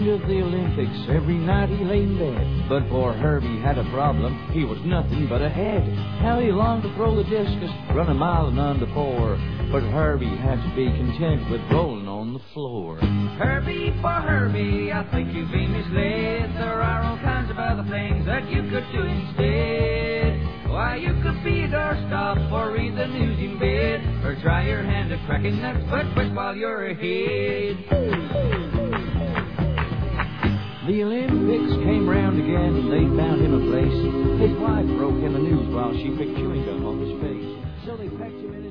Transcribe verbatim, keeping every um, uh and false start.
end of the Olympics, every night he lay in bed. But poor Herbie had a problem, he was nothing but a head. How he longed to throw the discus, run a mile and under four. But Herbie had to be content with rolling on the floor. Herbie, for Herbie, I think you've been misled. There are all kinds of other things that you could do instead. Why, you could be a doorstop or read the news in bed, or try your hand at cracking nuts, but quick while you're ahead. The Olympics came round again and they found him a place. His wife broke him the news while she picked chewing gum off his face. So they packed him in